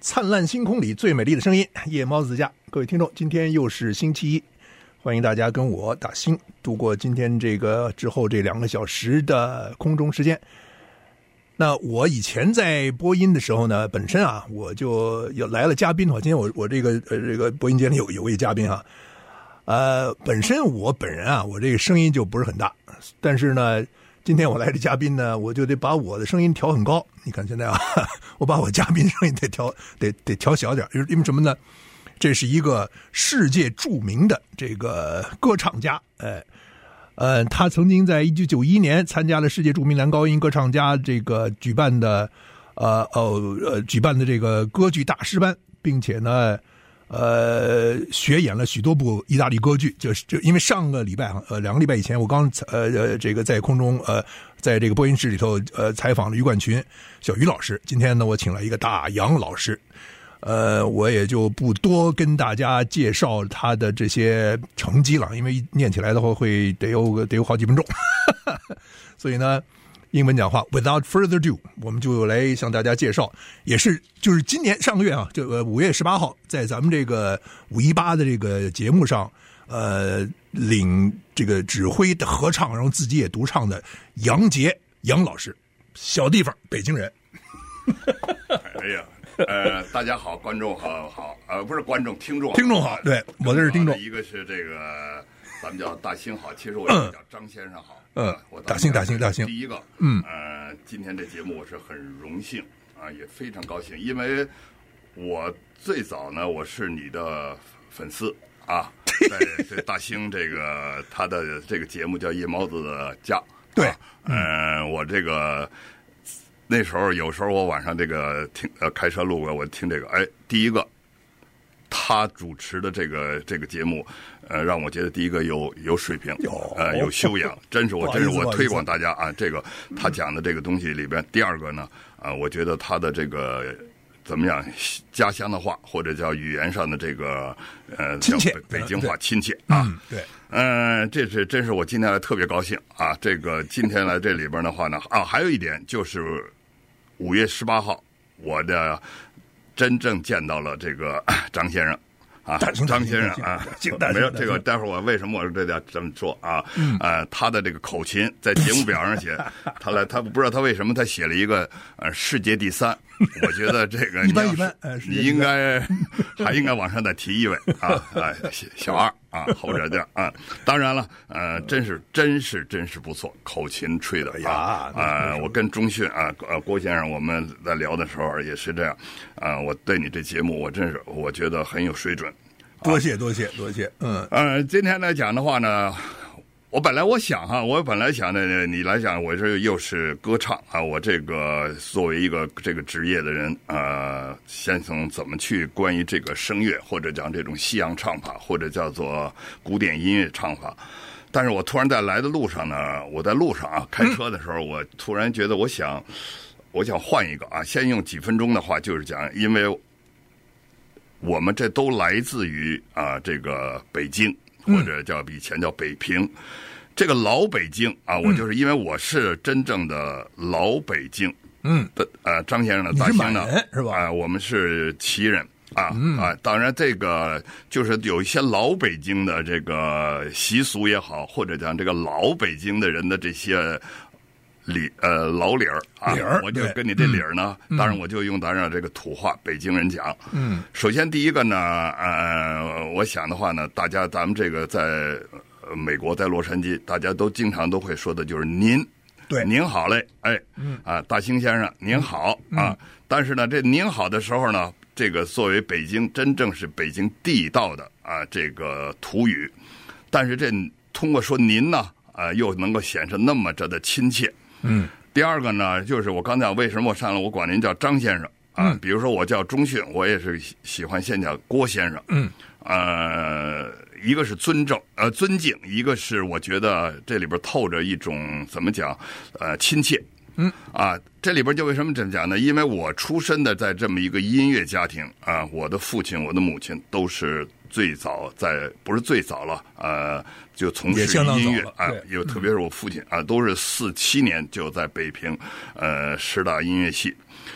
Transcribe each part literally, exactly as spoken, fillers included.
灿烂星空里最美丽的声音，夜猫子家，各位听众，今天又是星期一，欢迎大家跟我打星度过今天这个之后这两个小时的空中时间。那我以前在播音的时候呢，本身啊我就有来了嘉宾哈，今天我我这个呃这个播音间里有有位嘉宾哈，呃，本身我本人啊我这个声音就不是很大，但是呢。今天我来的嘉宾呢，我就得把我的声音调很高。你看现在啊，我把我嘉宾声音得调得得调小点，因为什么呢？这是一个世界著名的这个歌唱家，哎，呃，他曾经在一九九一年参加了世界著名男高音歌唱家这个举办的，呃哦呃举办的这个歌剧大师班，并且呢。呃，学演了许多部意大利歌剧，就是就因为上个礼拜啊，呃，两个礼拜以前，我刚呃呃这个在空中呃，在这个播音室里头呃采访了于冠群小于老师。今天呢，我请了一个大杨老师，呃，我也就不多跟大家介绍他的这些成绩了，因为念起来的话会得有得有好几分钟，所以呢。英文讲话 ，Without further ado， 我们就来向大家介绍，也是就是今年上个月啊，这个五月十八号，在咱们这个五一八的这个节目上，呃，领这个指挥的合唱，然后自己也独唱的杨杰杨老师，小地方北京人。 哎呀，呃，大家好，观众好好，呃，不是观众，听众， 听众好，对我这是听众， 一个是这个。咱们叫大兴好，其实我叫张先生好。 嗯，我大兴大兴大兴。 第一个， 嗯， 呃，今天这节目我是很荣幸啊，也非常高兴，因为我最早呢，我是你的粉丝啊，在在大兴这个他的这个节目叫夜猫子的家。 对， 嗯、呃，我这个那时候有时候我晚上这个听呃开车路过，我听这个，哎，第一个。他主持的这个这个节目，呃，让我觉得第一个有有水平，呃，有修养，真是我真是我推广大家啊，这个他讲的这个东西里边，第二个呢，啊、呃，我觉得他的这个怎么样，家乡的话或者叫语言上的这个呃亲切北京话亲切啊， 嗯、对， 嗯、呃，这是真是我今天来特别高兴啊，这个今天来这里边的话呢，啊，还有一点就是五月十八号，我的。真正见到了这个张先生啊，张先生啊，没有这个，待会儿我为什么我这这么说啊？嗯，呃，他的这个口琴在节目表上写，他来，他不知道他为什么他写了一个呃世界第三，我觉得这个一般一般，呃， 你应该还应该往上再提一位啊啊，小二啊，后者这啊，当然了，呃，真是真是真是不错，口琴吹的呀啊，我跟钟迅啊呃郭先生我们在聊的时候也是这样啊，我对你这节目我真是我觉得很有水准。 多谢多谢多谢，嗯呃，今天来讲的话呢，我本来我想哈，我本来想呢，你来讲，我这又是歌唱啊，我这个作为一个这个职业的人，呃，先从怎么去关于这个声乐，或者讲这种西洋唱法，或者叫做古典音乐唱法。但是我突然在来的路上呢，我在路上啊开车的时候，我突然觉得我想，我想换一个啊，先用几分钟的话就是讲，因为。我们这都来自于啊，这个北京或者叫以前叫北平，嗯、这个老北京啊，我就是因为我是真正的老北京，嗯的呃张先生的大兴呢是吧？ 啊、呃，我们是旗人啊、嗯、啊，当然这个就是有一些老北京的这个习俗也好，或者讲这个老北京的人的这些。理呃老理儿啊，我就跟你这理儿呢，嗯、当然我就用咱这这个土话北京人讲。嗯，首先第一个呢，呃，我想的话呢，大家咱们这个在美国在洛杉矶，大家都经常都会说的就是您， 对， 您好嘞，哎，嗯啊，大兴先生您好、嗯、啊，但是呢，这您好的时候呢，这个作为北京真正是北京地道的啊这个土语，但是这通过说您呢，啊，又能够显示那么着的亲切。嗯，第二个呢，就是我刚才为什么我上来我管您叫张先生啊？嗯、比如说我叫钟迅，我也是喜欢先叫郭先生。嗯，呃，一个是尊重呃尊敬，一个是我觉得这里边透着一种怎么讲呃亲切。嗯啊，这里边就为什么这么讲呢？因为我出身的在这么一个音乐家庭啊，我的父亲、我的母亲都是最早在不是最早了，呃，就从事音乐啊，有特别是我父亲啊，都是四七年就在北平呃师大音乐系。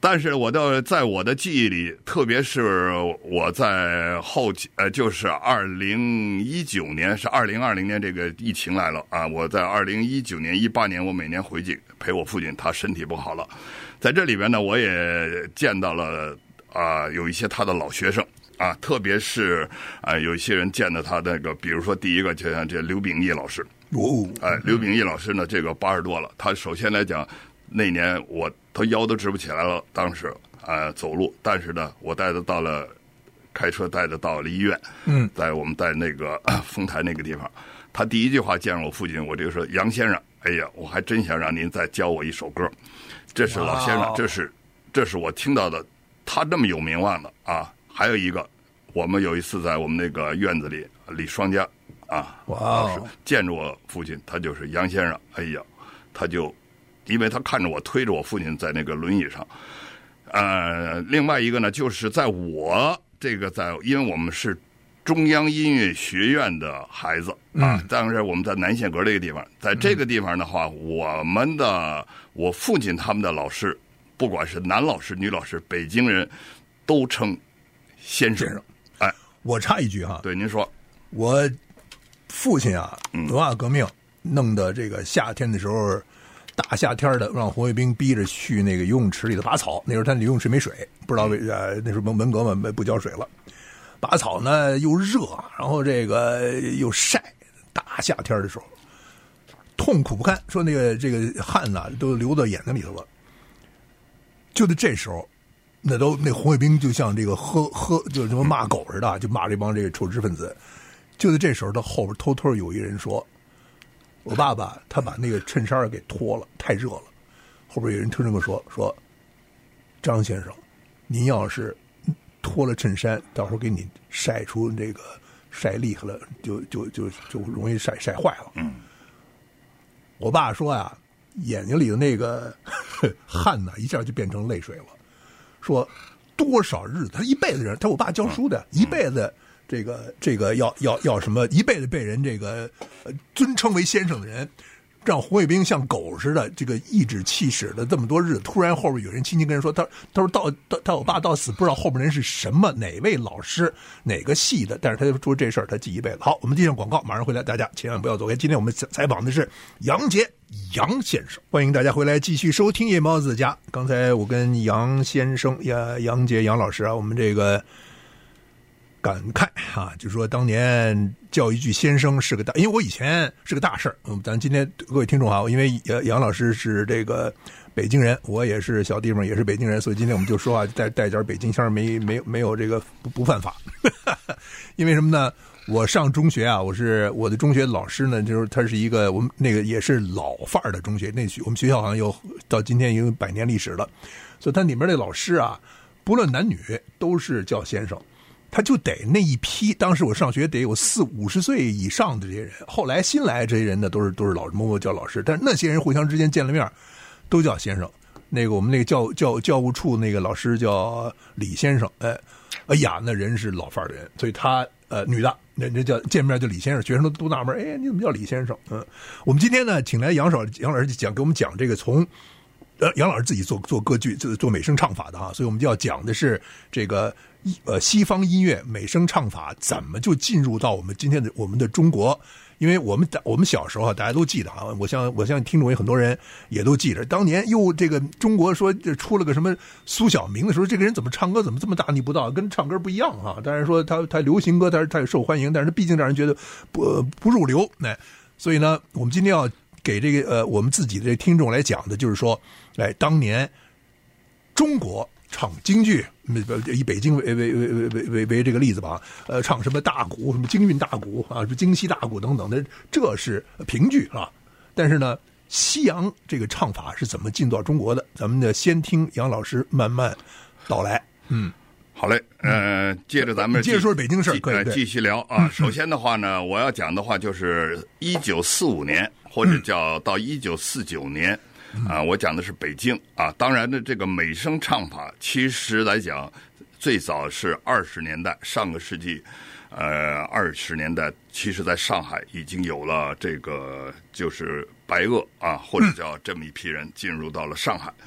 但是我的在我的记忆里，特别是我在后期，呃，就是二零一九年，是二零二零年这个疫情来了啊，我在二零一九年、一八年，我每年回去陪我父亲，他身体不好了，在这里边呢，我也见到了啊、呃，有一些他的老学生啊，特别是啊、呃，有一些人见到他那个，比如说第一个就像这刘秉义老师， 哦， 哎，刘秉义老师呢，这个八十多了，他首先来讲，那年我。他腰都直不起来了，当时啊、呃、走路，但是呢，我带他到了，开车带他到了医院。嗯，在我们在那个丰台那个地方，他第一句话见着我父亲，我就说杨先生，哎呀，我还真想让您再教我一首歌。这是老先生，这是这是我听到的，他这么有名望的啊。还有一个，我们有一次在我们那个院子里李双家啊， 哇， 见着我父亲，他就是杨先生，哎呀，他就。因为他看着我推着我父亲在那个轮椅上，呃，另外一个呢，就是在我这个在，因为我们是中央音乐学院的孩子啊， 嗯、 当然我们在南线阁这个地方，在这个地方的话，嗯、我们的我父亲他们的老师，不管是男老师、女老师，北京人都称先生。哎， 我插一句哈， 对，您说， 我父亲啊，文化革命弄的这个夏天的时候。大夏天的，让红卫兵逼着去那个游泳池里头拔草。那时候他那游泳池没水，不知道为呃那时候文革嘛不浇水了，拔草呢又热，然后这个又晒，大夏天的时候痛苦不堪，说那个这个汗呐都流到眼睛里头了。就在这时候，那都那红卫兵就像这个喝喝就什么骂狗似的，就骂这帮这个臭知识分子。就在这时候，他后边偷偷有一人说。我爸爸他把那个衬衫给脱了，太热了。后边有人听着跟我说说，张先生，您要是脱了衬衫，到时候给你晒出这个晒厉害了，就就就就容易晒晒坏了。嗯，我爸说啊，眼睛里的那个汗呢，一下就变成泪水了。说多少日子，他一辈子人，他我爸教书的，一辈子。这个这个要要要什么？一辈子被人这个呃尊称为先生的人，让红卫兵像狗似的，这个颐指气使的这么多日子，突然后边有人轻轻跟人说，他他说到到他我爸到死不知道后边人是什么哪位老师哪个系的，但是他就说这事儿他记一辈子。好，我们接上广告，马上回来，大家千万不要走开。今天我们采访的是杨杰杨先生，欢迎大家回来继续收听夜猫子家。刚才我跟杨先生呀杨杰杨老师啊，我们这个。感慨啊，就说当年叫一句先生是个大，因为我以前是个大事儿。嗯，咱今天各位听众好，因为杨杨老师是这个北京人，我也是小地方，也是北京人，所以今天我们就说话带带点北京腔，没没没有这个不不犯法。因为什么呢？我上中学啊，我是我的中学老师呢，就是他是一个我们那个也是老范儿的中学，那我们学校好像有到今天已经百年历史了，所以他里面那老师啊，不论男女都是叫先生。他就得那一批，当时我上学得有四五十岁以上的这些人，后来新来这些人呢，都是都是老某某叫老师，但是那些人互相之间见了面，都叫先生。那个我们那个教教教务处那个老师叫李先生，哎，哎呀，那人是老范儿的人，所以他呃女的，那那叫见面叫李先生，学生都都纳闷，哎，你怎么叫李先生？嗯，我们今天呢，请来杨老杨老师讲给我们讲这个从。呃，杨老师自己做做歌剧，做做美声唱法的哈，所以我们就要讲的是这个呃西方音乐美声唱法怎么就进入到我们今天的我们的中国。因为我们我们小时候啊，大家都记得啊，我相我相信听众有很多人也都记得，当年又这个中国说出了个什么苏小明的时候，这个人怎么唱歌怎么这么大逆不道，跟唱歌不一样啊。当然说他他流行歌，他是他也受欢迎，但是毕竟让人觉得不不入流。那所以呢，我们今天要给这个呃我们自己的听众来讲的，就是说，哎，当年中国唱京剧，以北京为为为为为为这个例子吧，呃，唱什么大鼓，什么京韵大鼓啊，什么京西大鼓等等的，这是评剧啊。但是呢，西洋这个唱法是怎么进到中国的？咱们呢，先听杨老师慢慢道来。嗯。 好嘞，呃，接着咱们接着说北京事儿，可以继续聊啊。首先的话呢，我要讲的话就是一九四五年，或者叫到一九四九年，啊，我讲的是北京啊。当然呢，这个美声唱法，其实来讲，最早是二十年代，上个世纪，呃，二十年代，其实在上海已经有了这个就是白俄啊，或者叫这么一批人进入到了上海。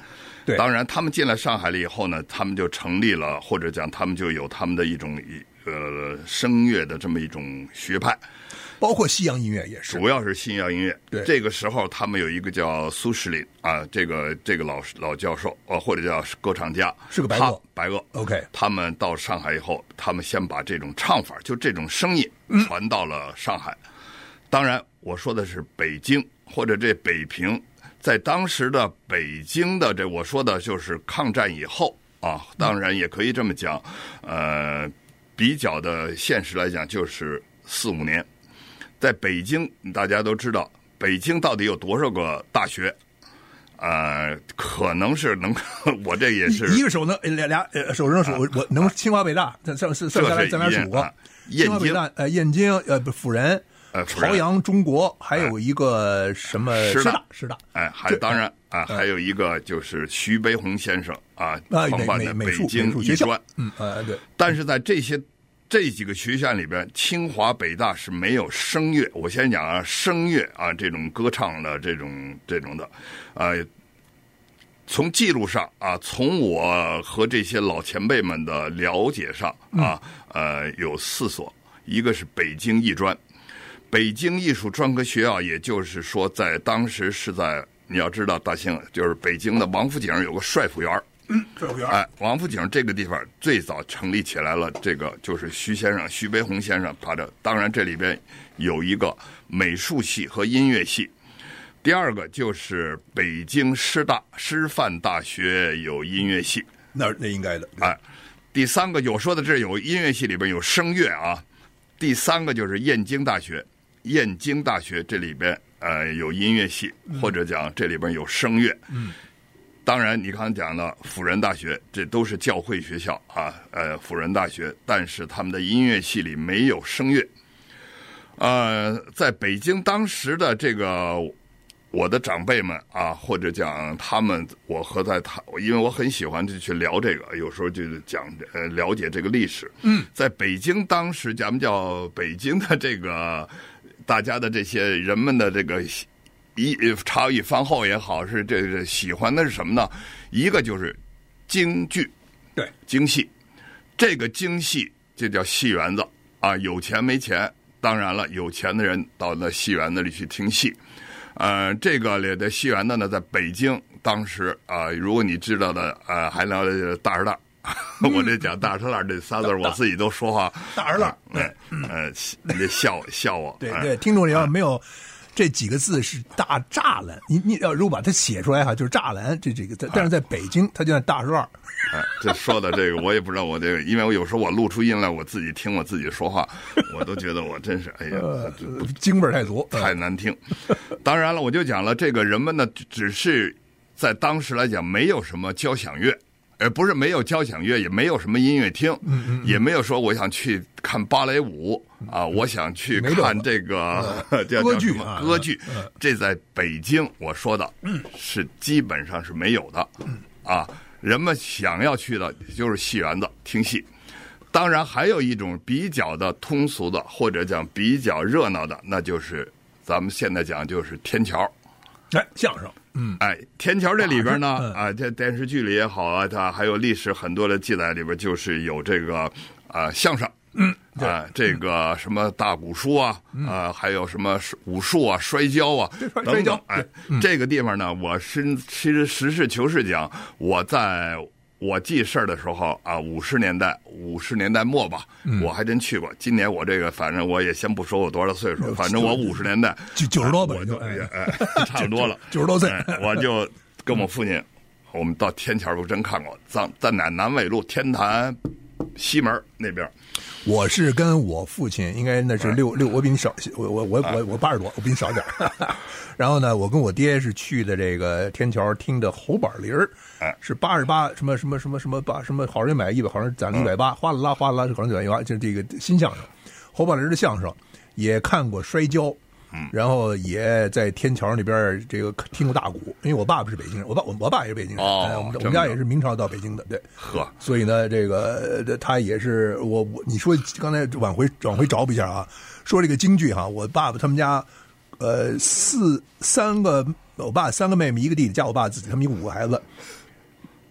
对， 当然他们进来上海了以后呢，他们就成立了，或者讲他们就有他们的一种呃声乐的这么一种学派。 包括西洋音乐也是， 主要是西洋音乐。 对， 这个时候他们有一个叫苏士林啊，这个这个老老教授呃，或者叫歌唱家， 是个白俄， 白俄。 OK， 他们到上海以后，他们先把这种唱法，就这种声音传到了上海。嗯、当然，我说的是北京或者这北平，在当时的北京的这，我说的就是抗战以后啊，当然也可以这么讲，呃，比较的现实来讲，就是四五年。在北京，大家都知道，北京到底有多少个大学？呃，可能是能，我这也是一个手能俩俩手能数，我我能清华北大，咱上是上下来咱俩数过。清华北大呃，燕京呃辅仁呃朝阳中国，还有一个什么师大师大哎，还当然啊，还有一个就是徐悲鸿先生啊创办的北京艺专， 嗯呃对， 但是在这些。这几个学校里边，清华、北大是没有声乐。我先讲啊，声乐啊，这种歌唱的这种这种的，呃，从记录上啊，从我和这些老前辈们的了解上啊，呃，有四所，一个是北京艺专，北京艺术专科学校，也就是说，在当时是在你要知道，大兴就是北京的王府井有个帅府园。 嗯，帅府园。 哎，王府井这个地方最早成立起来了，这个就是徐先生、徐悲鸿先生他的。当然，这里边有一个美术系和音乐系。第二个就是北京师大师范大学有音乐系， 那那应该的。 哎，第三个我说的这有音乐系里边有声乐啊。第三个就是燕京大学，燕京大学这里边呃有音乐系，或者讲这里边有声乐。 嗯。 当然，你刚才讲了辅仁大学，这都是教会学校啊，呃，辅仁大学，但是他们的音乐系里没有声乐。呃，在北京当时的这个我的长辈们啊，或者讲他们，我和在他，因为我很喜欢就去聊这个，有时候就是讲呃了解这个历史。 嗯， 在北京当时咱们叫北京的这个大家的这些人们的这个。一茶余饭后也好，是这个喜欢的是什么呢？一个就是京剧， 对， 京戏，这个京戏这叫戏园子啊，有钱没钱，当然了，有钱的人到那戏园子里去听戏，呃，这个里的戏园子呢，在北京当时啊、呃，如果你知道的，呃，还聊大石烂。我这讲大石烂这仨字，我自己都说话大石烂， 对，呃，你这笑笑我， 对对，听众里要没有。这几个字是大栅栏，你你要如果把它写出来哈，就是栅栏这这个字，但是在北京它就叫大石烂。 哎，这说的这个我也不知道，我这个，因为我有时候我录出音来，我自己听我自己说话，我都觉得我真是哎呀， 呃、京味儿太足， 太难听。当然了，我就讲了，这个人们呢，只是在当时来讲没有什么交响乐。呃，不是没有交响乐，也没有什么音乐厅， 嗯嗯， 也没有说我想去看芭蕾舞啊，我想去看这个叫歌剧啊，歌剧，这在北京我说的是基本上是没有的，啊，人们想要去的就是戏园子听戏。当然，还有一种比较的通俗的，或者讲比较热闹的，那就是咱们现在讲就是天桥， 哎，相声。嗯， 哎，天桥这里边呢，嗯、啊，这电视剧里也好啊，它还有历史很多的记载里边，就是有这个啊、呃、相声， 嗯， 啊，这个什么大鼓书啊， 嗯、 啊，还有什么武术啊、摔跤啊等等，哎， 嗯、 这个地方呢，我是其实实事求是讲，我在。我记事儿的时候啊，五十年代五十年代末吧， 嗯、 我还真去过。今年我这个，反正我也先不说我多少岁数，反正我五十年代九九十多吧， 我就哎哎差不多了， 九十多岁， 哎，我就跟我父亲，我们到天桥，我真看过，在在南南纬路天坛西门那边。 我是跟我父亲，应该那是六六，我比你少，我我我我我八十多，我比你少点。然后呢，我跟我爹是去的这个天桥听的侯宝林儿，是八十八什么什么什么什么八什么好人买一百，好人攒了一百八，哗啦啦哗啦啦，好人攒一百，就是这个新相声。侯宝林的相声也看过摔跤。 嗯， 然后也在天桥那边这个听过大鼓，因为我爸不是北京人，我爸我我爸也是北京人， 哦， 哎、我们我们家也是明朝到北京的，对， 呵， 所以呢，这个他也是我我你说刚才往回往回找补一下啊，说这个京剧哈，我爸爸他们家呃四三个，我爸三个妹妹一个弟弟，加我爸自己，他们一共五个孩子，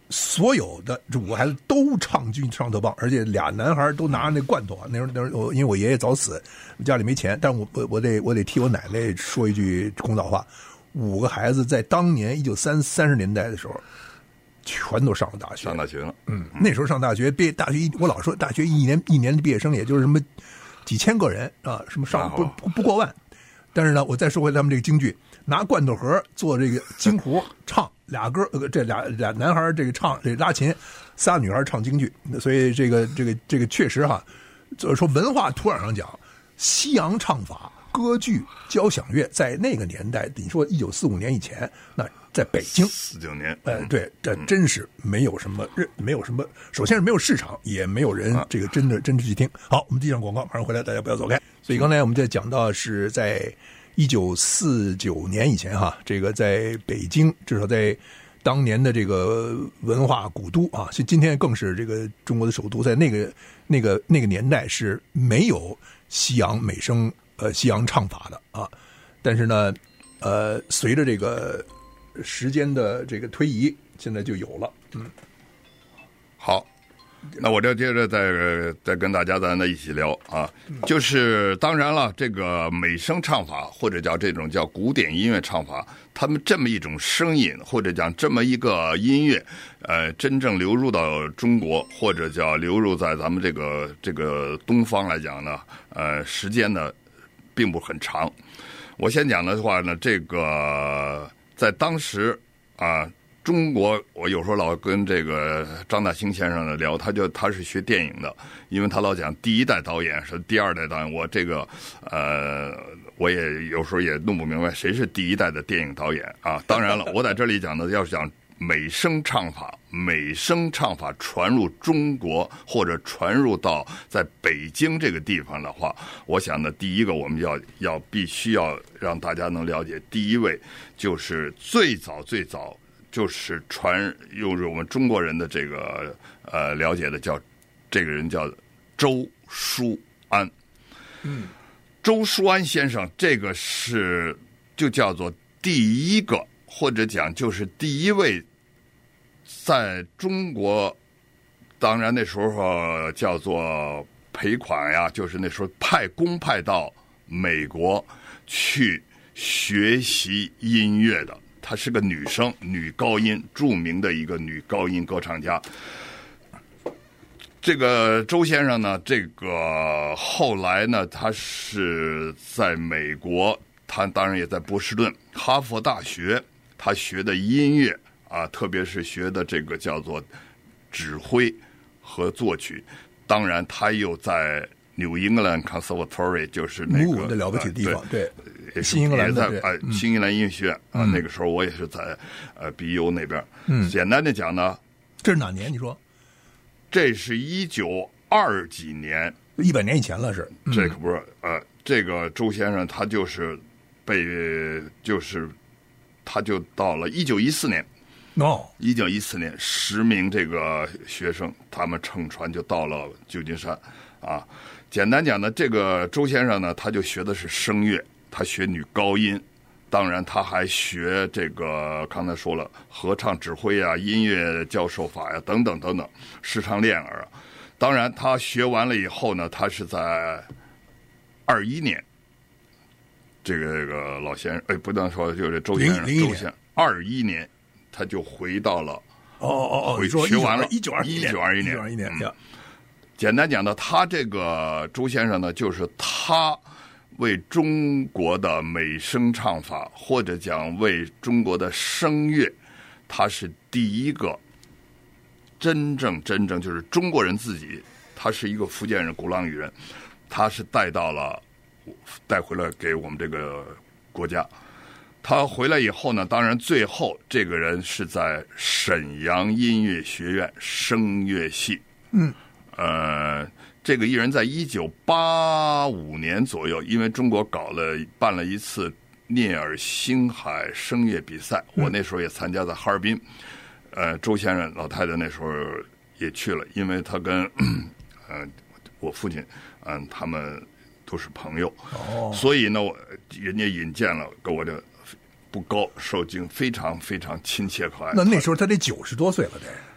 所有的这五个孩子都唱军唱特棒，而且俩男孩都拿着那罐头啊。那时候那时候因为我爷爷早死，家里没钱，但我我我得我得替我奶奶说一句公道话：五个孩子在当年一九三三十年代的时候，全都上了大学， 上大学了。 嗯，那时候上大学，毕业大学一我老说大学一年一年的毕业生也就是什么几千个人啊，什么上不不不过万。但是呢，我再说回他们这个京剧，拿罐头盒做这个京胡唱，俩歌呃这俩俩男孩这个唱这拉琴，仨女孩唱京剧，所以这个这个这个确实哈，就是说文化土壤上讲，西洋唱法、歌剧、交响乐在那个年代，你说一九四五年以前，那在北京四九年， 哎、呃，对，这真是没有什么，没有什么，首先是没有市场，也没有人这个真的真的去听。好，我们地上广告，马上回来，大家不要走开。所以刚才我们在讲到是在一九四九年以前哈，这个在北京，至少在当年的这个文化古都啊，今天更是这个中国的首都，在那个那个那个年代是没有西洋美声呃西洋唱法的啊，但是呢，呃，随着这个时间的这个推移，现在就有了。嗯， 好。那我这接着再再跟大家咱再一起聊啊，就是当然了，这个美声唱法或者叫这种叫古典音乐唱法，他们这么一种声音或者讲这么一个音乐，呃，真正流入到中国或者叫流入在咱们这个这个东方来讲呢，呃，时间呢并不很长。我先讲的话呢，这个在当时啊。中国，我有时候老跟这个张大兴先生呢聊，他就他是学电影的，因为他老讲第一代导演是第二代导演，我这个呃，我也有时候也弄不明白谁是第一代的电影导演啊。当然了，我在这里讲的要是讲美声唱法，美声唱法传入中国或者传入到在北京这个地方的话，我想呢，第一个我们要要必须要让大家能了解，第一位就是最早最早。就是传用我们中国人的这个呃了解的叫这个人叫周书安， 嗯， 周书安先生这个是就叫做第一个或者讲就是第一位在中国，当然那时候叫做赔款呀，就是那时候派公派到美国去学习音乐的。她是个女生，女高音，著名的一个女高音歌唱家。这个周先生呢，这个后来呢，他是在美国，他当然也在波士顿、哈佛大学，他学的音乐啊，特别是学的这个叫做指挥和作曲。当然，他又在 New England Conservatory， 就是那个的了不起的地方，对。 对新英格兰的呃，新英格兰音乐学院啊， 嗯、 那个时候我也是在呃 B U 那边。 嗯， 简单的讲呢， 这是哪年？你说？ 这是一九二几年， 一百年以前了是？ 嗯、这可不是呃，这个周先生他就是被就是他就到了一九一四年。 哦， 一九一四年，十名这个学生，他们乘船就到了旧金山啊。简单讲呢，这个周先生呢，他就学的是声乐，他学女高音，当然他还学这个刚才说了合唱指挥啊、音乐教授法呀、啊、等等等等，视唱练耳啊。当然他学完了以后呢，他是在二一年，这个这个老先生哎，不能说就是周先生，周先生二一年他就回到了哦哦哦， 回学完了一九二一一九二一年， 一九二一年呀。 简单讲呢，他这个周先生呢，就是他为中国的美声唱法，或者讲为中国的声乐，他是第一个真正真正就是中国人自己，他是一个福建人鼓浪屿人，他是带到了带回来给我们这个国家。他回来以后呢，当然最后这个人是在沈阳音乐学院声乐系， 嗯。 呃，这个艺人在一九八五年左右，因为中国搞了办了一次聂尔星海声乐比赛，我那时候也参加在哈尔滨。呃，周先生老太太那时候也去了，因为他跟呃我父亲嗯、呃、他们都是朋友， 哦， 所以呢，我人家引荐了，跟我这不高，受敬非常非常亲切可爱。 那那时候他得九十多岁了得。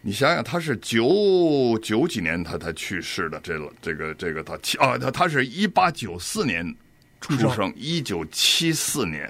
你想想，他是九九几年他才去世的，这个这个这个他啊，他他是一八九四年出生，一九七四年，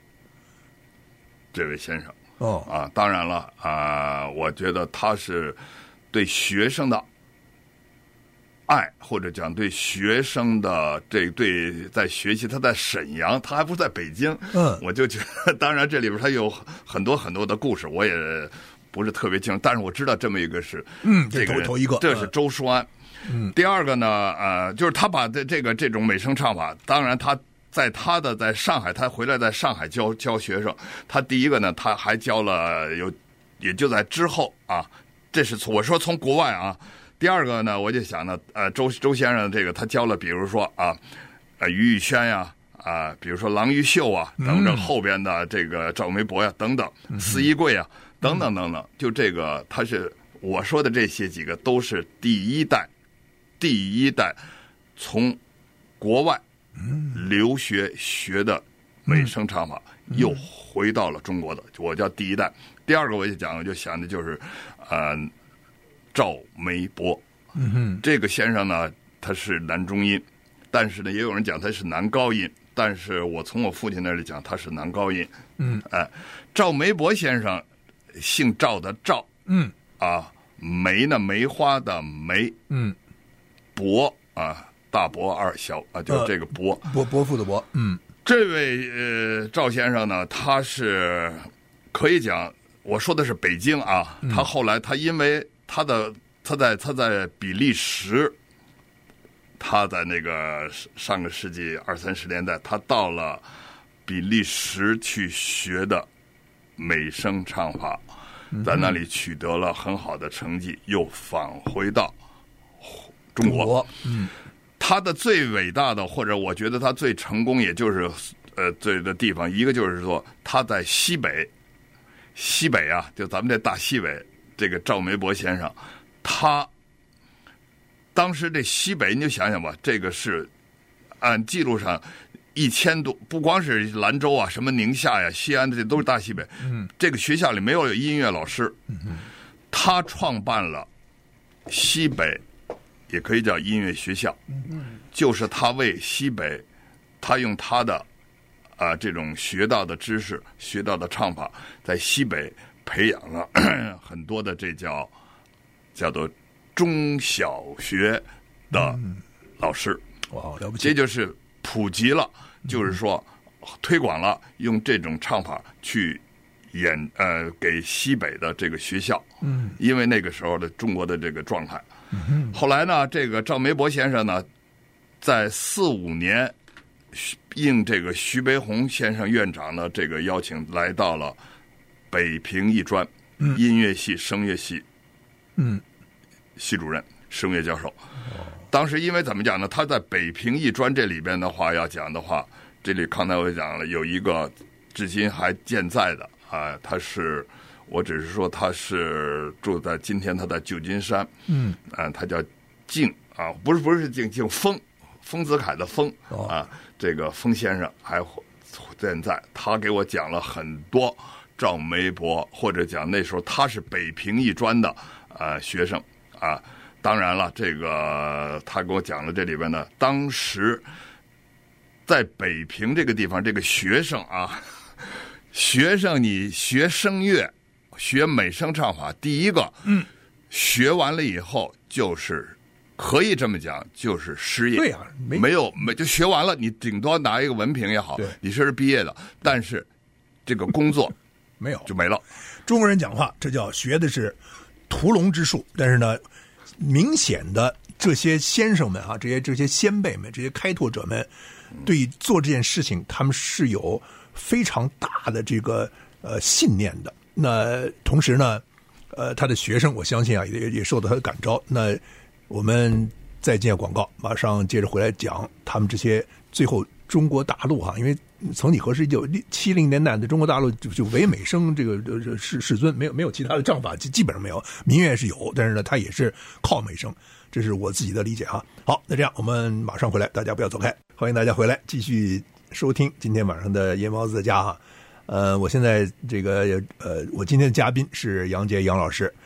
这位先生哦啊，当然了啊，我觉得他是对学生的爱，或者讲对学生的这对在学习，他在沈阳，他还不是在北京， 嗯， 我就觉得，当然这里边他有很多很多的故事，我也不是特别清楚，但是我知道这么一个是， 嗯， 这个头头一个， 这是周书安。 嗯， 第二个呢，呃，就是他把这这个这种美声唱法，当然他在他的在上海，他回来在上海教教学生，他第一个呢，他还教了有，也就在之后啊，这是我说从国外啊。第二个呢，我就想呢，呃，周周先生这个他教了，比如说啊，呃，于宇轩呀，啊，比如说郎毓秀啊，等等后边的这个赵梅伯呀，等等，司一贵啊，等等等等，就这个他是我说的这些几个都是第一代，第一代从国外留学学的美声唱法，又回到了中国的，我叫第一代。第二个我就讲，我就想的就是，呃。赵梅伯， 嗯哼， 这个先生呢，他是男中音，但是呢，也有人讲他是男高音，但是我从我父亲那里讲他是男高音， 嗯， 哎，赵梅伯先生，姓赵的赵， 嗯， 啊，梅呢梅花的梅， 嗯， 伯啊，大伯二小啊，就是这个伯， 呃、伯伯父的伯，嗯， 这位呃赵先生呢，他是可以讲，我说的是北京啊， 嗯、 他后来他因为。他的他在他在比利时，他在那个上个世纪二三十年代，他到了比利时去学的美声唱法，在那里取得了很好的成绩，又返回到中国。 嗯， 他的最伟大的，或者我觉得他最成功，也就是呃这个地方，一个就是说他在西北，西北啊，就咱们这大西北。这个赵梅伯先生，他当时这西北，你就想想吧，这个是按记录上一千多，不光是兰州啊，什么宁夏呀、西安，这都是大西北。 嗯， 这个学校里没有音乐老师， 嗯， 他创办了西北，也可以叫音乐学校。 嗯， 就是他为西北，他用他的啊、呃、这种学到的知识、学到的唱法，在西北。培养了很多的这叫叫做中小学的老师， 哇，了不起！ 这就是普及了，就是说推广了，用这种唱法去演呃给西北的这个学校， 嗯， 因为那个时候的中国的这个状态。后来呢，这个赵梅伯先生呢，在四五年应这个徐悲鸿先生院长的这个邀请，来到了。北平艺专音乐系声乐系， 嗯， 系主任、声乐教授。当时因为怎么讲呢？他在北平艺专这里边的话，要讲的话，这里刚才我讲了，有一个至今还健在的啊，他是，我只是说他是住在今天他在旧金山， 嗯， 啊，他叫敬啊，不是不是敬敬封，丰子恺的丰啊，这个丰先生还健在，他给我讲了很多。赵梅伯，或者讲那时候他是北平艺专的呃学生啊，当然了，这个他给我讲了这里边呢，当时在北平这个地方，这个学生啊，学生你学声乐、学美声唱法，第一个， 嗯， 学完了以后就是可以这么讲，就是失业， 对呀、啊，没没有没就学完了，你顶多拿一个文凭也好，你是毕业的，但是这个工作。 没有就没了。 中国人讲话，这叫学的是屠龙之术。但是呢，明显的这些先生们啊，这些这些先辈们，这些开拓者们，对做这件事情，他们是有非常大的这个呃信念的。那同时呢，呃，他的学生，我相信啊，也也受到他的感召。那我们再进广告，马上接着回来讲他们这些最后中国大陆哈，因为。曾几何时，一九七零年代的中国大陆就就唯美声这个世世尊，没有没有其他的唱法，基本上没有。民乐是有，但是呢，它也是靠美声，这是我自己的理解哈。好，那这样我们马上回来，大家不要走开，欢迎大家回来继续收听今天晚上的夜猫子的家哈。呃，我现在这个呃，我今天的嘉宾是杨杰杨老师。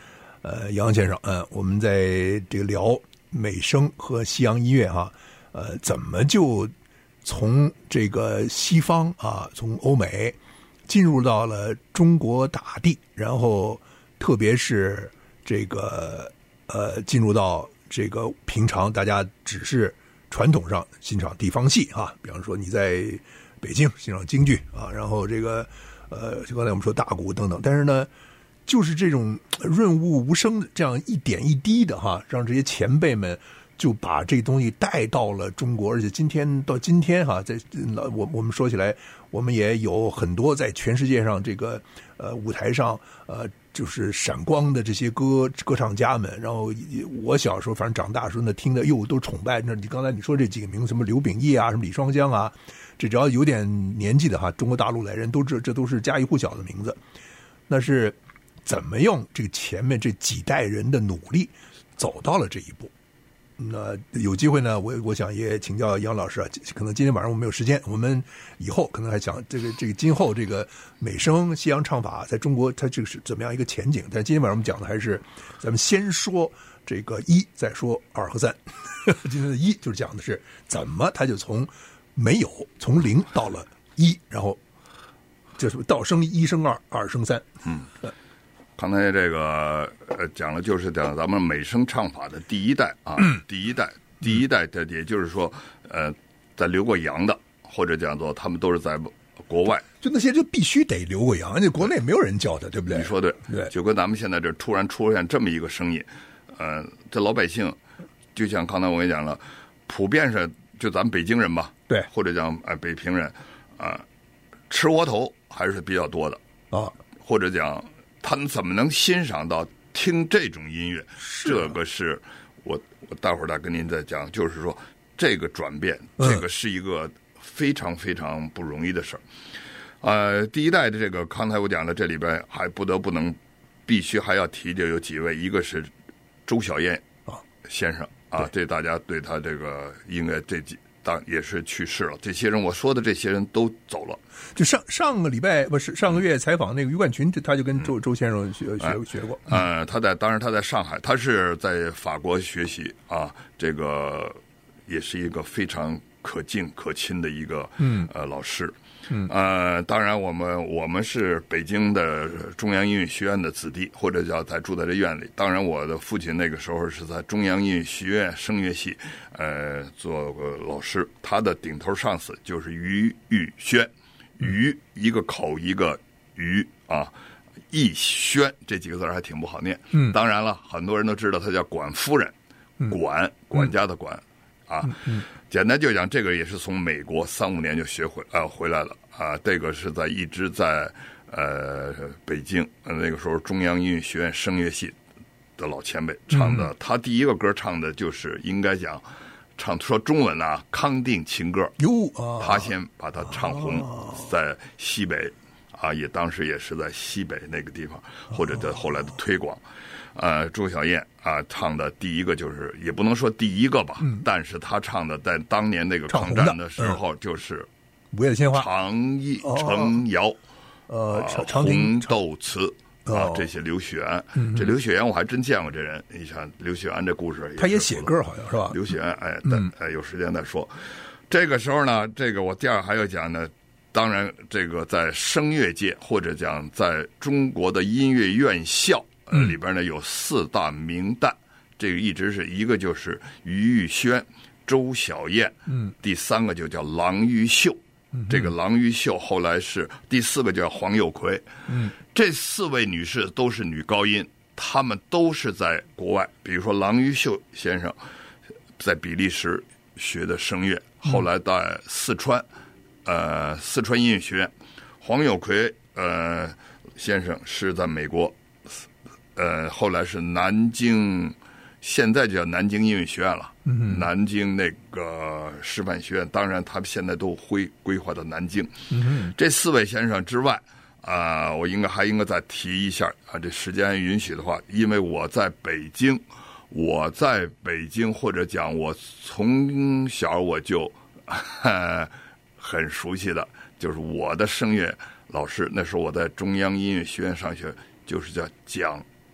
呃，杨先生，嗯、呃，我们在这个聊美声和西洋音乐哈，呃，怎么就从这个西方啊，从欧美进入到了中国大地，然后特别是这个呃，进入到这个平常大家只是传统上欣赏地方戏啊，比方说你在北京欣赏京剧啊，然后这个呃，就刚才我们说大鼓等等，但是呢，就是这种润物无声的这样一点一滴的哈，让这些前辈们就把这东西带到了中国，而且今天到今天哈，在我我们说起来，我们也有很多在全世界上这个呃舞台上呃就是闪光的这些歌歌唱家们。然后我小时候反正长大的时候呢，听的哟都崇拜。那你刚才你说这几个名字，什么刘秉义啊，什么李双江啊，这只要有点年纪的哈，中国大陆来人都知，这都是家喻户晓的名字。那是怎么用这个前面这几代人的努力走到了这一步？那有机会呢，我我想也请教杨老师啊，可能今天晚上我们没有时间，我们以后可能还想这个这个今后这个美声西洋唱法在中国它这个是怎么样一个前景？但今天晚上我们讲的还是咱们先说这个一，再说二和三。今天的一就是讲的是怎么它就从没有从零到了一，然后就是道生一，一生二，二生三。 嗯。刚才这个呃讲了，就是讲咱们美声唱法的第一代啊，嗯、第一代，第一代的，也就是说，呃，在留过洋的，或者讲做他们都是在国外， 就那些就必须得留过洋，那国内没有人教的，对不对？ 你说对， 对， 就跟咱们现在这突然出现这么一个声音，呃，这老百姓，就像刚才我跟你讲了，普遍是就咱们北京人吧， 对， 或者讲呃北平人，啊、呃，吃窝头还是比较多的啊， 或者讲。他们怎么能欣赏到听这种音乐？ 是这个是我我待会儿再跟您再讲，就是说这个转变， 嗯、 这个是一个非常非常不容易的事儿。呃，第一代的这个，刚才我讲的，这里边还不得不能必须还要提的有几位，一个是周小燕先生啊，这大家对他这个音乐这几。当也是去世了，这些人我说的这些人都走了。 就上上个礼拜不是上个月采访那个余冠群，他就跟周、嗯、周先生学学、哎、学过。 呃，他在当然他在上海，他是在法国学习啊，这个也是一个非常可敬可亲的一个嗯呃老师。嗯呃，当然我们我们是北京的中央音乐学院的子弟，或者叫在住在这院里。当然，我的父亲那个时候是在中央音乐学院声乐系呃做过老师，他的顶头上司就是余玉轩，余一个口一个余啊，逸轩这几个字还挺不好念。嗯，当然了，很多人都知道他叫管夫人，管管家的管。嗯啊，嗯、简单就讲，这个也是从美国三五年就学回啊、呃、回来了啊。这个是在一直在呃北京、呃、那个时候中央音乐学院声乐系的老前辈唱的，嗯、他第一个歌唱的就是应该讲唱说中文啊康定情歌哟、啊， 他先把它唱红，啊、在西北啊，也当时也是在西北那个地方，或者在后来的推广。呃，周小燕啊唱的第一个就是也不能说第一个吧，嗯、但是她唱的在当年那个抗战的时候就是 《午夜的鲜花》、 长忆成谣、 呃， 长红豆词啊，这些刘雪庵， 嗯、 这刘雪庵我还真见过这人。你想刘雪庵这故事， 他也写歌好像是吧？ 刘雪庵，哎，嗯、哎，有时间再说。这个时候呢，这个我第二还要讲呢。当然，这个在声乐界或者讲在中国的音乐院校。呃，里边呢有四大名旦，这个一直是一个就是余玉轩、周小燕，嗯，第三个就叫郎玉秀，嗯，这个郎玉秀后来是第四个叫黄又葵，嗯，这四位女士都是女高音，她们都是在国外，比如说郎玉秀先生在比利时学的声乐，后来在四川，呃，四川音乐学院，黄又葵呃先生是在美国。呃，后来是南京，现在就叫南京音乐学院了。嗯，南京那个师范学院，当然他们现在都规规划到南京。嗯，这四位先生之外，啊、呃，我应该还应该再提一下啊，这时间允许的话，因为我在北京，我在北京或者讲我从小我就呵很熟悉的，就是我的声乐老师，那时候我在中央音乐学院上学，就是叫蒋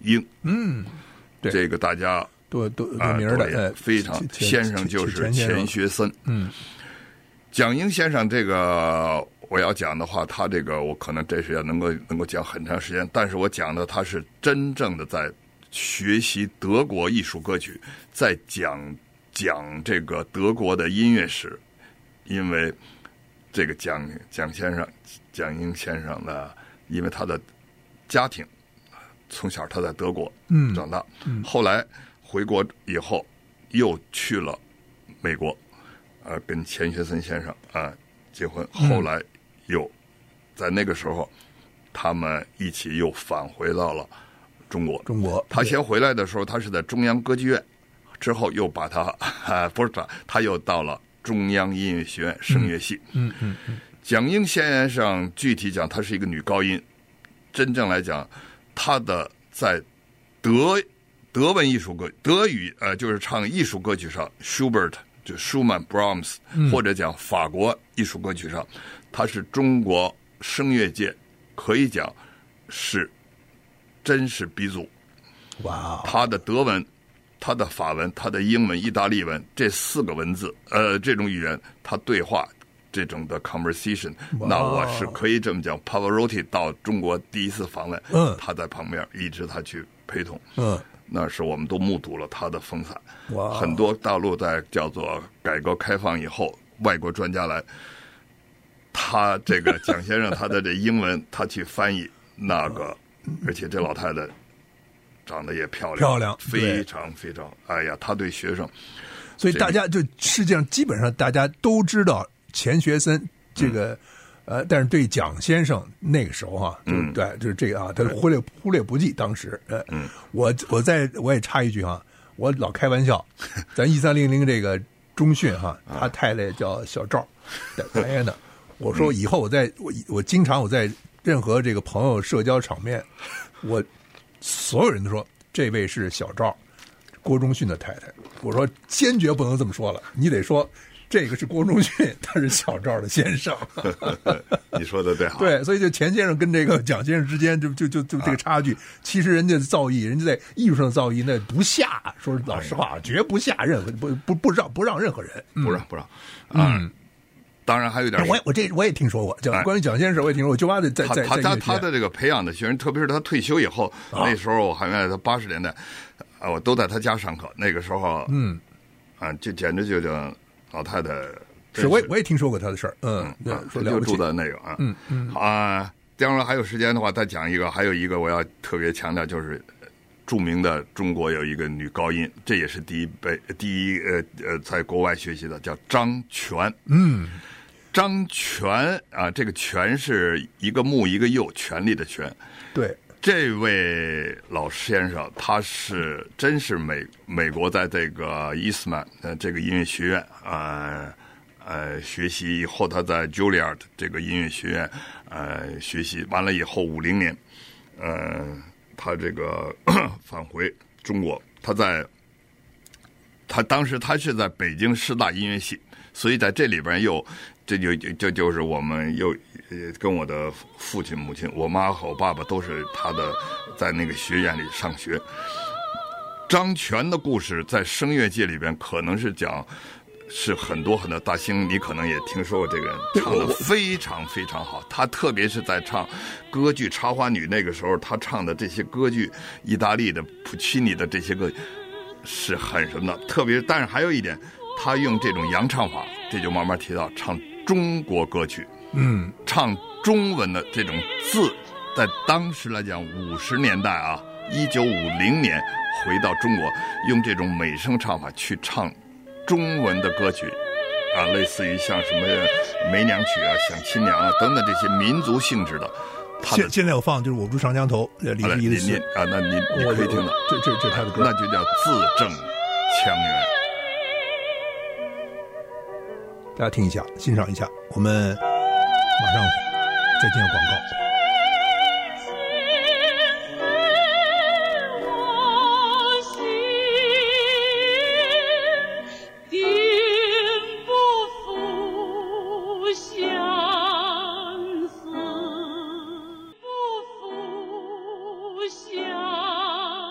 英， 嗯，对， 这个大家多多多名的， 呃、非常先生就是钱学森。嗯，蒋英先生这个我要讲的话，他这个我可能这是要能够能够讲很长时间，但是我讲的他是真正的在学习德国艺术歌曲，在讲讲这个德国的音乐史，因为这个蒋蒋先生蒋英先生呢，因为他的家庭从小他在德国长大，嗯嗯、后来回国以后又去了美国，呃，跟钱学森先生啊、呃、结婚，后来又在那个时候，他们一起又返回到了中国。 中国， 他先回来的时候，他是在中央歌剧院，之后又把他啊不是他，他又到了中央音乐学院声乐系。 嗯嗯嗯。 蒋英先生具体讲，他是一个女高音。真正来讲，他的在德德文艺术歌德语呃，就是唱艺术歌曲上 ，Schubert 就舒曼、Brahms，、嗯、或者讲法国艺术歌曲上，他是中国声乐界可以讲是真是鼻祖。 哇！ 他的德文、他的法文、他的英文、意大利文这四个文字，呃，这种语言，他对话。这种的 conversation， 那我是可以这么讲。Pavarotti 到中国第一次访问，嗯，他在旁边一直他去陪同，嗯，那是我们都目睹了他的风采。哇，很多大陆在叫做改革开放以后，外国专家来，他这个蒋先生他的这英文他去翻译那个，而且这老太太长得也漂亮， 漂亮， 非常非常，哎呀，他对学生， 所以大家就世界上基本上大家都知道。钱学森这个，嗯、呃，但是对蒋先生那个时候哈、啊，嗯，对，就是这个啊，他忽略忽略不计。当时，呃，嗯，我我在我也插一句哈、啊，我老开玩笑，咱一三零零这个中训哈、啊，他太太叫小赵，白燕的。我说以后我在我我经常我在任何这个朋友社交场面，我所有人都说这位是小赵，郭忠训的太太。我说坚决不能这么说了，你得说。这个是郭忠训，他是小赵的先生。 你说的对，好。 对，所以就钱先生跟这个蒋先生之间就就就就这个差距，啊、其实人家的造诣，人家在艺术上的造诣那不下，说老实话，绝不下任何不不不让不让任何人， 不让不让。嗯，当然还有点， 我我这我也听说过，讲关于蒋先生，我也听说过，就妈的在在他他他的这个培养的学生，特别是他退休以后， 啊、 那时候我还原来他八十年代，啊，我都在他家上课，那个时候， 嗯， 啊，就简直就叫。老太太是，我也我也听说过她的事儿，嗯， 嗯啊，就住在那个啊， 嗯嗯啊，当然还有时间的话，再讲一个，还有一个我要特别强调，就是著名的中国有一个女高音，这也是第一辈第一呃呃在国外学习的，叫张全， 嗯， 张全啊，这个全是一个木一个右，权力的权， 对。 这位老先生，他是真是美美国在这个伊斯曼呃这个音乐学院呃呃学习以后，他在 Juilliard 这个音乐学院呃学习完了以后，五零年呃他这个返回中国，他在他当时他是在北京师大音乐系，所以在这里边又这就这就是我们又。跟我的父亲、母亲，我妈和我爸爸都是他的，在那个学院里上学。张全的故事在声乐界里边可能是讲，是很多很多大兴，你可能也听说过这个人，唱的非常非常好。他特别是在唱歌剧《茶花女》那个时候，他唱的这些歌剧，意大利的普契尼的这些歌是很什么的。特别，但是还有一点，他用这种洋唱法，这就慢慢提到唱中国歌曲。 嗯， 唱中文的这种字，在当时来讲，五十年代啊，一九五零年回到中国，用这种美声唱法去唱中文的歌曲，啊，类似于像什么梅娘曲啊、想亲娘啊等等这些民族性质的。 现现在我放就是《我不上江头》李丽的词啊，那你你可以听到， 这这这他的歌， 那就叫字正腔圆。 大家听一下，欣赏一下，我们。马上再进入广告。 相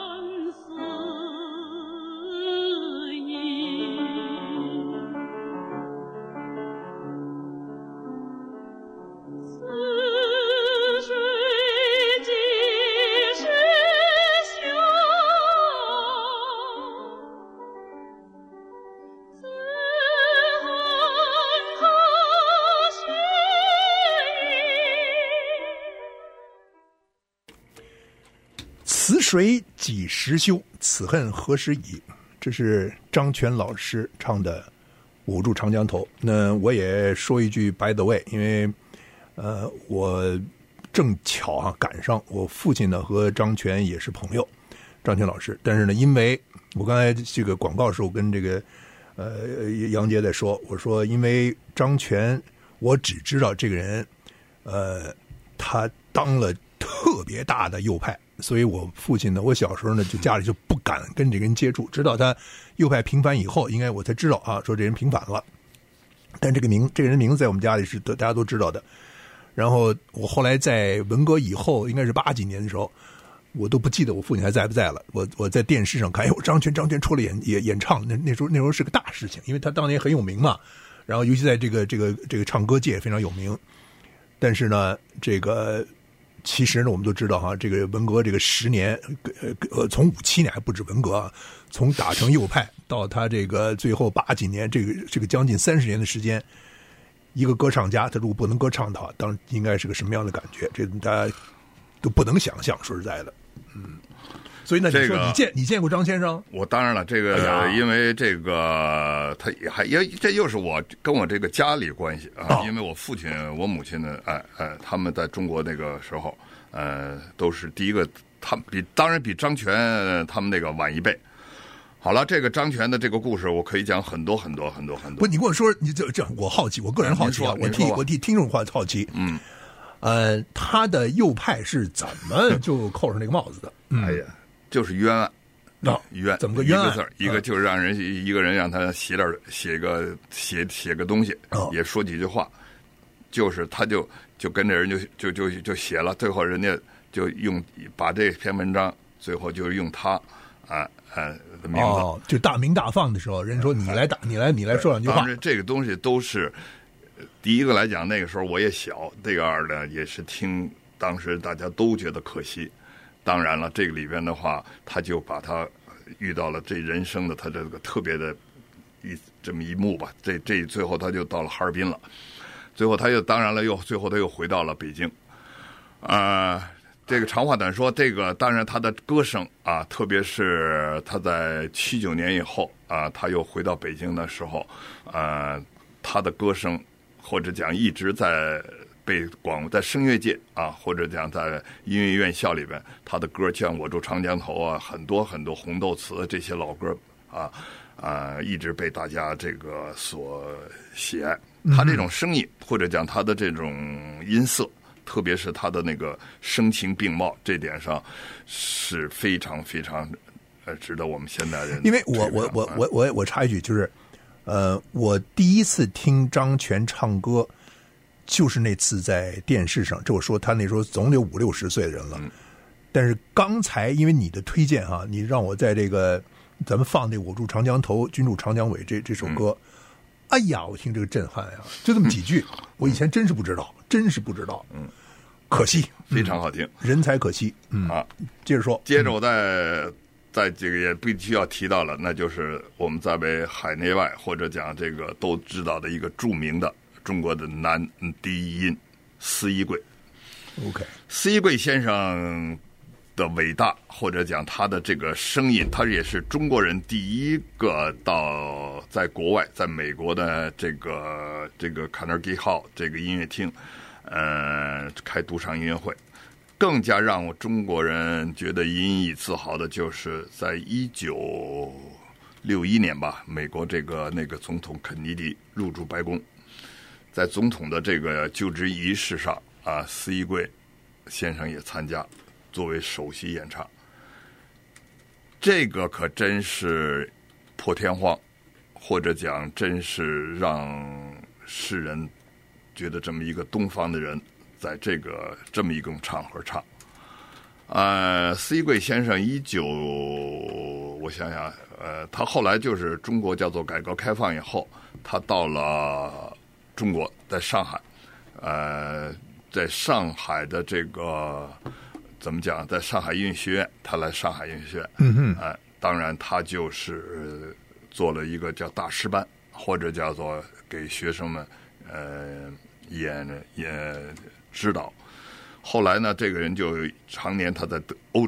水几时休？此恨何时已？这是张全老师唱的《捂住长江头》。那我也说一句 by the way， 因为呃，我正巧啊赶上我父亲呢和张全也是朋友，张全老师。但是呢，因为我刚才这个广告的时候跟这个呃杨杰在说，我说因为张全，我只知道这个人，呃，他当了特别大的右派。所以我父亲呢，我小时候呢，就家里就不敢跟这个人接触，直到他右派平反以后，应该我才知道啊，说这人平反了。但这个名，这个人名字在我们家里是大家都知道的。然后我后来在文革以后，应该是八几年的时候，我都不记得我父亲还在不在了。我我在电视上看，哎呦，张全张全出了演演演唱，那那时候那时候是个大事情，因为他当年很有名嘛。然后尤其在这个这个这个唱歌界非常有名。但是呢，这个。其实呢，我们都知道哈，这个文革这个十年，呃呃，从五七年还不止文革啊，从打成右派到他这个最后八几年，这个这个将近三十年的时间，一个歌唱家，他如果不能歌唱的话，当应该是个什么样的感觉？这大家都不能想象。说实在的，嗯。所以呢，你说你见你见过张先生？ 我当然了，这个、哎、因为这个他也还也这又是我跟我这个家里关系啊，哦、因为我父亲我母亲呢，哎哎，他们在中国那个时候，呃，都是第一个，他们比当然比张全他们那个晚一辈。好了，这个张全的这个故事，我可以讲很多很多很多很多。 不，你跟我说，你这这，我好奇，我个人好奇啊，我替我替听众话好奇， 嗯， 呃，他的右派是怎么就扣上那个帽子的？ 嗯、哎呀。就是冤案， 哦、 冤怎么个冤案？ 一个字儿，一个就是让人、嗯、一个人让他写点写个写写个东西， 哦、 也说几句话，就是他就就跟着人就就就就写了，最后人家就用把这篇文章，最后就是用他啊啊的名字， 哦，就大鸣大放的时候，人说你来打，你来你来说两句话。 当然，这个东西都是第一个来讲，那个时候我也小，第二呢也是听当时大家都觉得可惜。当然了，这个里边的话，他就把他遇到了这人生的他这个特别的一这么一幕吧。这这最后他就到了哈尔滨了，最后他又当然了又最后他又回到了北京。啊、呃，这个长话短说，这个当然他的歌声啊，特别是他在七九年以后啊，他又回到北京的时候，呃，他的歌声或者讲一直在。被广在声乐界啊，或者讲在音乐院校里边，他的歌像《我住长江头》啊，很多很多红豆词这些老歌啊啊，一直被大家这个所喜爱。他这种声音，或者讲他的这种音色，特别是他的那个声情并茂，这点上是非常非常呃值得我们现代人。 因为我我我我我我插一句，就是呃，我第一次听张全唱歌。就是那次在电视上，这我说他那时候总得有五六十岁的人了。 嗯、 但是刚才因为你的推荐哈、啊，你让我在这个咱们放这《我住长江头，君住长江尾》这这首歌，嗯、哎呀，我听这个震撼呀！就这么几句，嗯、我以前真是不知道，真是不知道。 嗯， 可惜， 非常好听， 嗯、人才可惜。嗯啊， 接着说， 接着我再在这个也必须要提到了，那就是我们在为海内外或者讲这个都知道的一个著名的。中国的男第一音司一贵 ，OK， 司一贵先生的伟大，或者讲他的这个声音，他也是中国人第一个到在国外，在美国的这个这个 Carnegie Hall 这个音乐厅，呃，开独唱音乐会。更加让我中国人觉得引以自豪的，就是在一九六一年吧，美国这个那个总统肯尼迪入驻白宫。在总统的这个就职仪式上啊，司一贵先生也参加，作为首席演唱。这个可真是破天荒，或者讲真是让世人觉得这么一个东方的人，在这个这么一种场合唱。呃，司一贵先生一九，我想想，呃，他后来就是中国叫做改革开放以后，他到了。中国在上海，呃，在上海的这个怎么讲，在上海音乐学院，他来上海音乐学院， 嗯哼， 呃，当然他就是做了一个叫大师班，或者叫做给学生们呃演演指导。后来呢，这个人就常年他在欧洲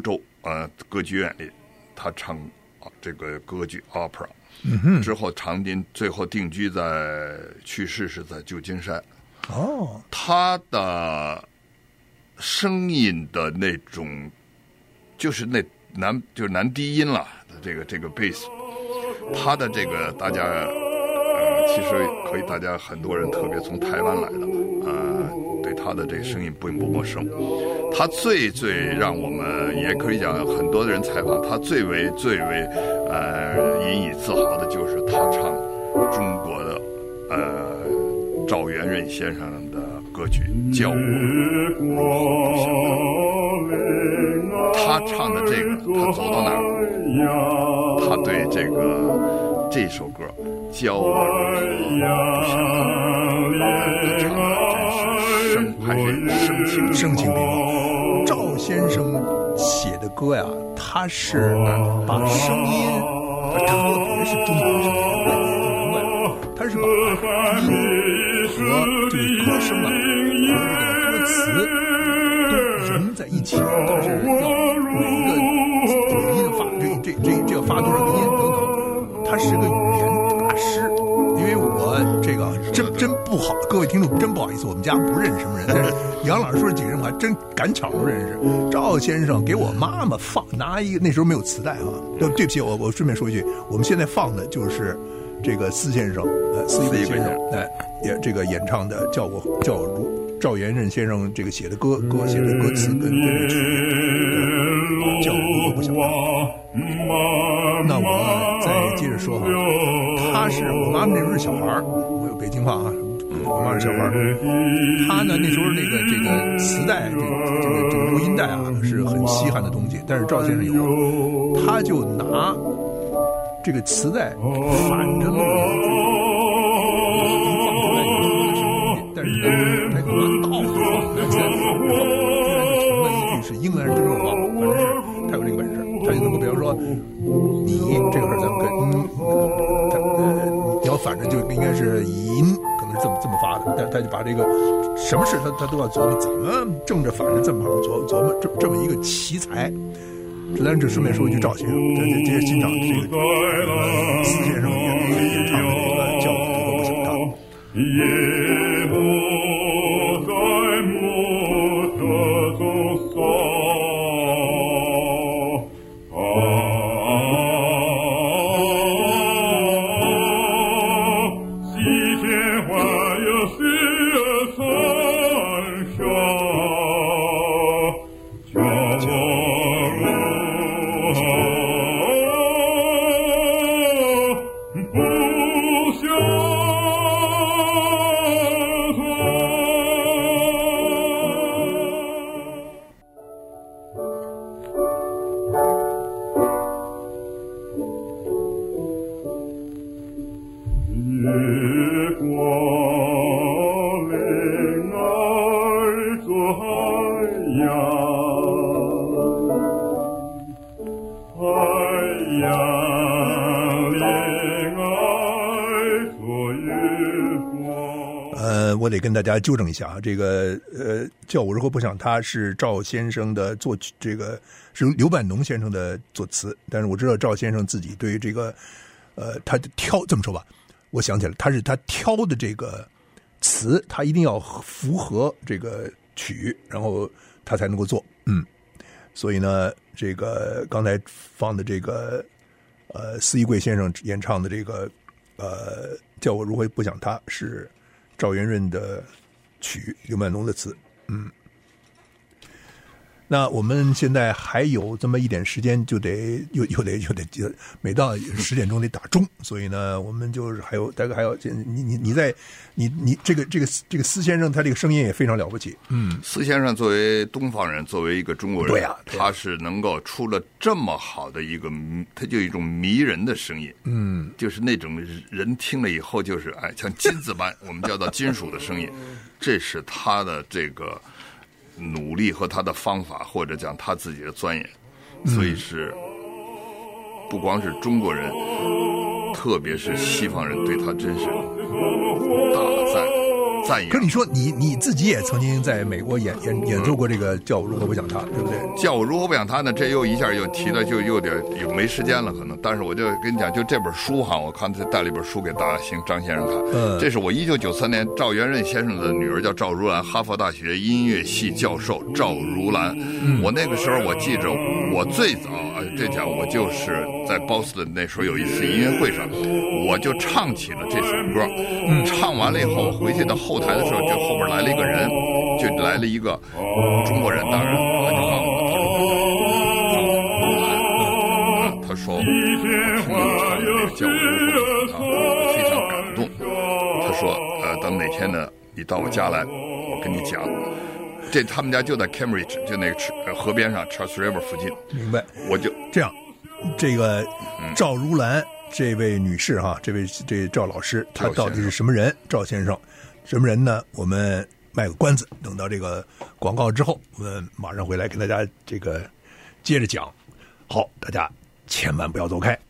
呃歌剧院里，他唱这个歌剧 opera， 嗯哼， 之后长定最后定居在去世是在旧金山。 哦， 他的声音的那种，就是那男就是男低音了，这个这个贝斯，他的这个大家呃，其实可以大家很多人特别从台湾来的呃，对他的这个声音并不陌生。他最最让我们也可以讲，很多的人采访他最为最为呃引以自豪的就是他唱中国的呃赵元任先生的歌曲《教我如何不想他》。他唱的这个，他走到哪儿，他对这个这首歌《教我如何不想他》，他唱的真是声还是声情声情并茂。赵先生写的歌呀，他是把声音，特别是中国的声音，我也明白了，他是把音和这个歌声啊，和这个歌词都融在一起，他是要每一个这个音发，这这这这要发多少个音等等，他是个语言大师。因为我这个真真不好，各位听众真不好意思，我们家不认识什么人，但是杨老师说这几个人我还真赶巧都认识。赵先生给我妈妈放拿一个，那时候没有磁带啊，对对不起，我我顺便说一句，我们现在放的就是这个司先生，呃，司一先生，哎，也这个演唱的叫我叫我如赵元任先生这个写的歌歌写的歌词跟跟曲，叫我如何不想他。那我再接着说哈，他是我妈妈那时候是小孩儿，我有北京话啊，我妈是小孩儿，他呢那时候那个这个磁带这个这个这个录音带啊是很稀罕的东西，但是赵先生有，他就拿这个磁带反着录音，但是呢，他拿倒着放，而且成了一句是英文还是中文话，反正是他有这个本事，他就能够比方说你这个事儿咱们跟嗯，他呃你要反正就应该是银，可能是这么这么发的，但他就把这个什么事他他都要琢磨怎么正着反着这么琢琢磨这这么一个奇才。这咱这顺便说一句，赵先生，这这这是欣赏这个司先生演演唱的这个《教我如何不想他》。呃，我得跟大家纠正一下啊，这个呃，叫我如何不想他是赵先生的作曲，这个是刘半农先生的作词，但是我知道赵先生自己对于这个呃，他挑这么说吧，我想起来，他是他挑的这个词，他一定要符合这个曲，然后他才能够做，嗯，所以呢，这个刚才放的这个呃，司一贵先生演唱的这个呃，叫我如何不想他是赵元任的曲，刘半农的词，嗯。那我们现在还有这么一点时间，就得又又得又得每到十点钟得打钟，所以呢，我们就是还有大概还有你你你在你你这个这个这个司先生他这个声音也非常了不起，嗯， 司先生作为东方人，作为一个中国人， 对呀、啊， 他是能够出了这么好的一个，他就有一种迷人的声音， 嗯， 就是那种人听了以后就是哎像金子般，我们叫做金属的声音，这是他的这个努力和他的方法，或者讲他自己的钻研，所以是不光是中国人，特别是西方人对他真是大赞。 赞扬。 可你说你你自己也曾经在美国演演演奏过这个叫我如何不讲他，对不对？ 叫我如何不讲他呢？这又一下又提的就有点有没时间了，可能。但是我就跟你讲，就这本书哈，我看他带了一本书给大兴张先生看。 嗯， 这是我一九九三年赵元任先生的女儿，叫赵如兰，哈佛大学音乐系教授赵如兰。嗯，我那个时候我记着，我最早啊，这讲我就是在波士顿那时候有一次音乐会上，我就唱起了这首歌。嗯，唱完了以后回去到后台的时候，就后边来了一个人，就来了一个中国人，当然他就告诉我，他说：“啊，他说我听你唱这个叫我如何不讲他，我非常感动。”他说：“呃，等哪天呢，你到我家来，我跟你讲。”这他们家就在 Cambridge， 就那个呃河边上 Charles River 附近。 明白。 我就这样，这个赵如兰这位女士哈，这位这赵老师，她到底是什么人？赵先生，什么人呢？我们卖个关子，等到这个广告之后，我们马上回来跟大家这个接着讲。好，大家千万不要走开。